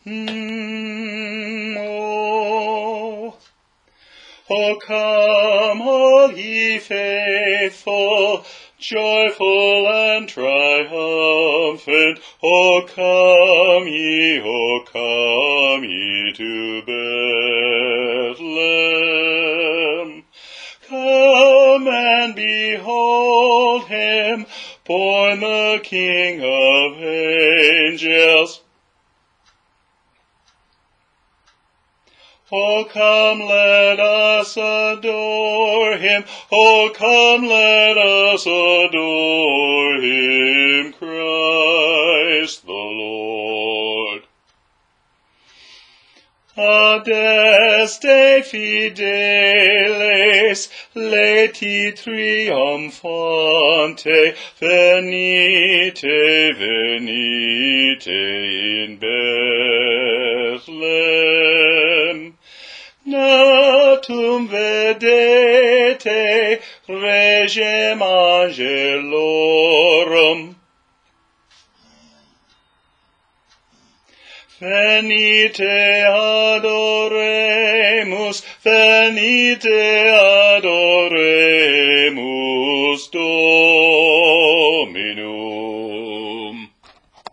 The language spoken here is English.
O come, all ye faithful, joyful and triumphant. O come ye to Bethlehem. Come and behold him, born the King of angels. O come, let us adore him. O come, let us adore him, Christ the Lord. Adeste fideles, leti triumphante, venite, venite in Bethlehem. Natum vedete, regem angelorum. Venite adoremus, Dominum.